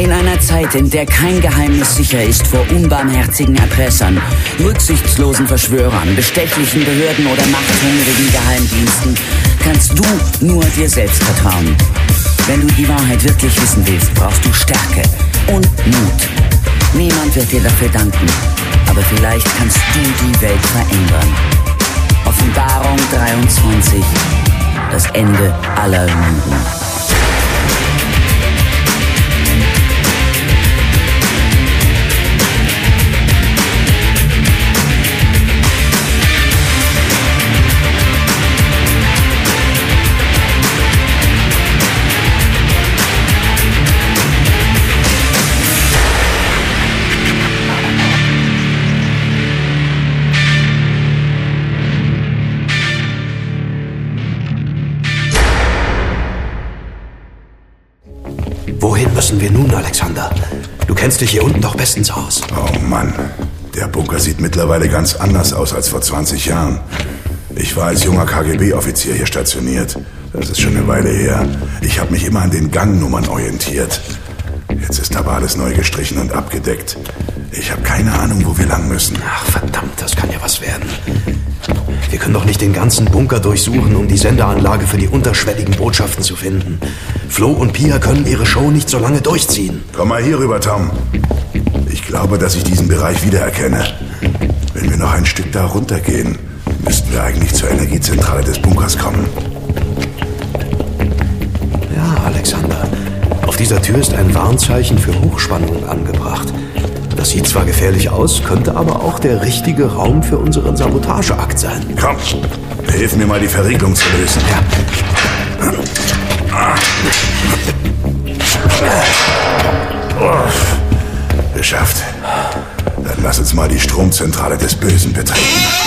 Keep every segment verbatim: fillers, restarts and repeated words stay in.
In einer Zeit, in der kein Geheimnis sicher ist vor unbarmherzigen Erpressern, rücksichtslosen Verschwörern, bestechlichen Behörden oder machthungrigen Geheimdiensten, kannst du nur dir selbst vertrauen. Wenn du die Wahrheit wirklich wissen willst, brauchst du Stärke und Mut. Niemand wird dir dafür danken, aber vielleicht kannst du die Welt verändern. Offenbarung dreiundzwanzig. Das Ende aller Lügen. Wohin müssen wir nun, Alexander? Du kennst dich hier unten doch bestens aus. Oh Mann, der Bunker sieht mittlerweile ganz anders aus als vor zwanzig Jahren. Ich war als junger K G B-Offizier hier stationiert. Das ist schon eine Weile her. Ich habe mich immer an den Gangnummern orientiert. Jetzt ist aber alles neu gestrichen und abgedeckt. Ich habe keine Ahnung, wo wir lang müssen. Ach, verdammt, das kann ja was werden. Wir können doch nicht den ganzen Bunker durchsuchen, um die Sendeanlage für die unterschwelligen Botschaften zu finden. Flo und Pia können ihre Show nicht so lange durchziehen. Komm mal hier rüber, Tom. Ich glaube, dass ich diesen Bereich wiedererkenne. Wenn wir noch ein Stück da runtergehen, müssten wir eigentlich zur Energiezentrale des Bunkers kommen. Ja, Alexander. Auf dieser Tür ist ein Warnzeichen für Hochspannung angebracht. Das sieht zwar gefährlich aus, könnte aber auch der richtige Raum für unseren Sabotageakt sein. Komm, hilf mir mal, die Verriegelung zu lösen. Ja. Oh, geschafft. Dann lass uns mal die Stromzentrale des Bösen betreten.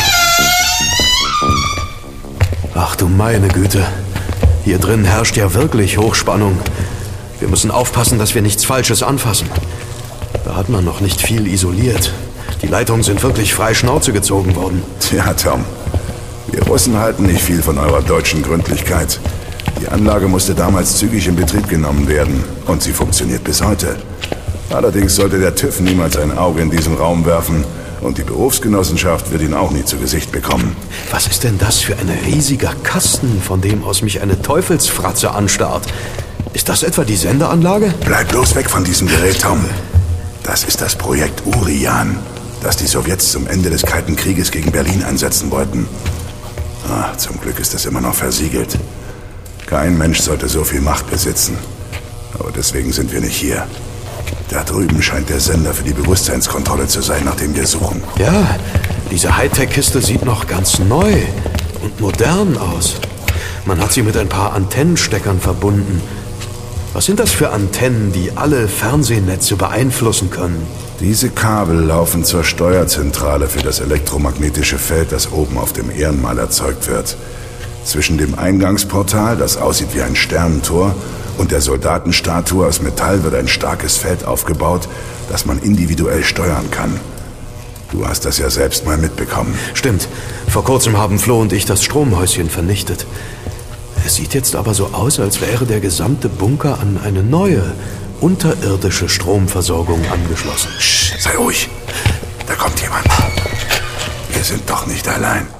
Ach du meine Güte. Hier drin herrscht ja wirklich Hochspannung. Wir müssen aufpassen, dass wir nichts Falsches anfassen. Da hat man noch nicht viel isoliert. Die Leitungen sind wirklich frei Schnauze gezogen worden. Tja, Tom. Wir Russen halten nicht viel von eurer deutschen Gründlichkeit. Die Anlage musste damals zügig in Betrieb genommen werden. Und sie funktioniert bis heute. Allerdings sollte der TÜV niemals ein Auge in diesen Raum werfen. Und die Berufsgenossenschaft wird ihn auch nie zu Gesicht bekommen. Was ist denn das für ein riesiger Kasten, von dem aus mich eine Teufelsfratze anstarrt? Ist das etwa die Sendeanlage? Bleib bloß weg von diesem Gerät, Tom. Das ist das Projekt Urian, das die Sowjets zum Ende des Kalten Krieges gegen Berlin einsetzen wollten. Ah, zum Glück ist es immer noch versiegelt. Kein Mensch sollte so viel Macht besitzen. Aber deswegen sind wir nicht hier. Da drüben scheint der Sender für die Bewusstseinskontrolle zu sein, nach dem wir suchen. Ja, diese Hightech-Kiste sieht noch ganz neu und modern aus. Man hat sie mit ein paar Antennensteckern verbunden. Was sind das für Antennen, die alle Fernsehnetze beeinflussen können? Diese Kabel laufen zur Steuerzentrale für das elektromagnetische Feld, das oben auf dem Ehrenmal erzeugt wird. Zwischen dem Eingangsportal, das aussieht wie ein Sternentor, und der Soldatenstatue aus Metall wird ein starkes Feld aufgebaut, das man individuell steuern kann. Du hast das ja selbst mal mitbekommen. Stimmt. Vor kurzem haben Flo und ich das Stromhäuschen vernichtet. Es sieht jetzt aber so aus, als wäre der gesamte Bunker an eine neue, unterirdische Stromversorgung angeschlossen. Psst, sei ruhig. Da kommt jemand. Wir sind doch nicht allein.